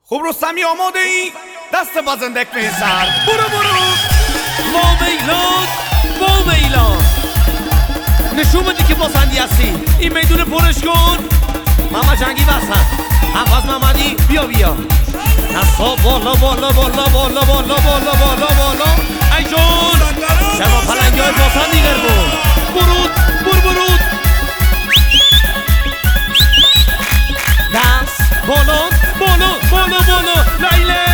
خب رستمی آماده ای؟ دست بازندک میسر برو با میلاد نشون بدی که بازندی هستی. این میدون پرش کن. محمد جنگی وسط، حفظ محمدی بیا دستا بالا ای جون شما پلنگی های بازندی گربون برود دست بالا لیلی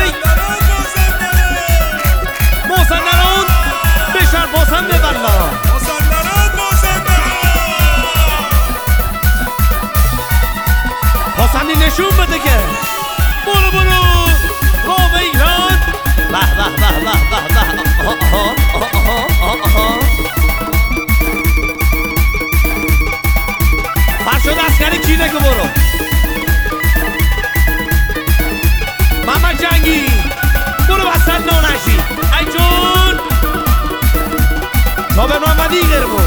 مازندران بشر بازنده والله بازندی نشون بده که برو با میلاد فرشاد اسکری کینه که برو محمد جنگی برو وسط نانشی ای جون جابر محمدی گربون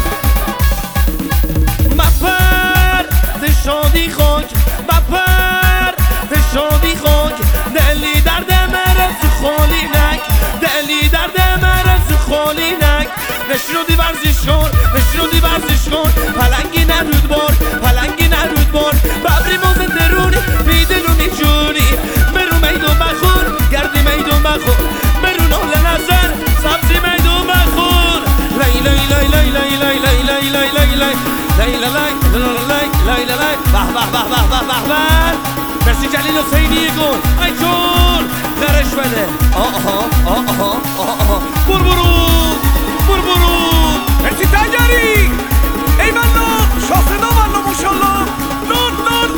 مپر شادی خاک مپر شادی خاک دلی درد مرز خالی نک دلی درد مرز خالی نک نشنودی ورزش کن پلنگی نرود بار ببری موزه درونی میدلونی جونی برو میدون بخور گردی میدون بخور برو نال نظر سبزی میدون بخور به مرسی جلیل حسینی گل ای جون غرش بده برو مرسی تنگری ای والله شاسنا والله ماشالله لون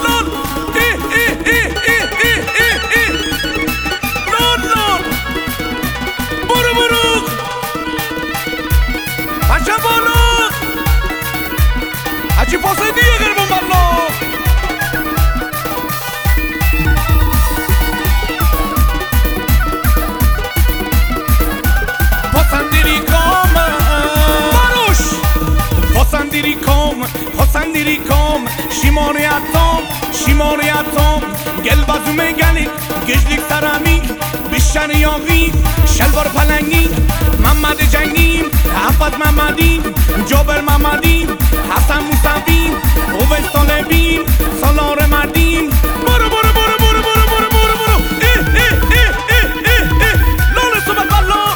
برو بچه بالا هچی پاسه دیگه گربون والله پاسندیری کام شیماری اتام گل بازومه گلی گجلیک سرامی بیشتر یاقی شلوار پلنگی محمد جنگی حفظ محمدی جابر محمدی حسن موسوی اویس طالبی سالار مردی برو لال صبح والله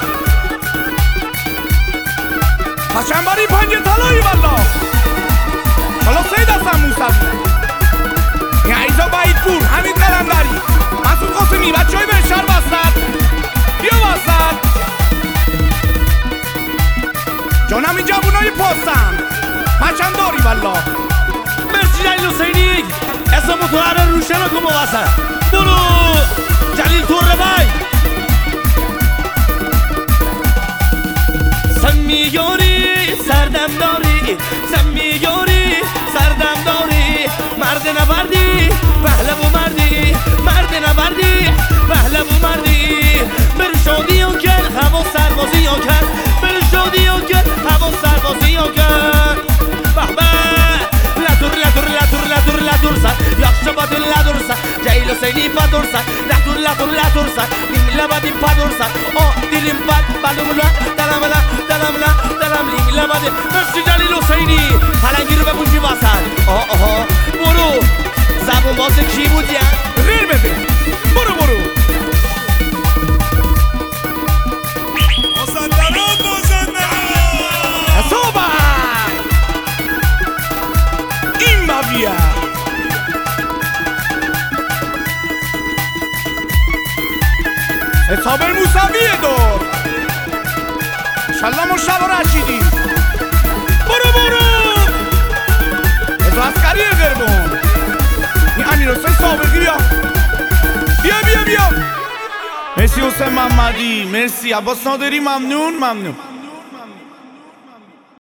پشنبری پنجه طلایی والله حالا سه دستم موسوی این عیزا باید پور همین قلم داری مسعود قاسمی بچه های بهشهر وسط بیا وسط جانم این جوونای پاستم مچن داری والله مرسی جلیل حسینی اسم متوهر روشن کن با وسط برو جلیل توره بای سمیاری سردم داری مرد نبردی پهلو مردی بر شادی و کن هوا سربازی و کن لدرسا yaxşı badın ladursa Ceylo seni padursa Latursa Limla badin padursa O dilim balumla Dalamla Limla badin Messi Celil Hüseyni Halangir ve bunci basar Boru Zabun bazı ki bu diye Ver bebe Boru Soba İmma via حسابر موسویه دور انشالله مشتبه رشیدی برو ازو اسکریه گربون این امیر حسین سابقی بیا مرسی حسین محمدی مرسی عباس نادری ممنون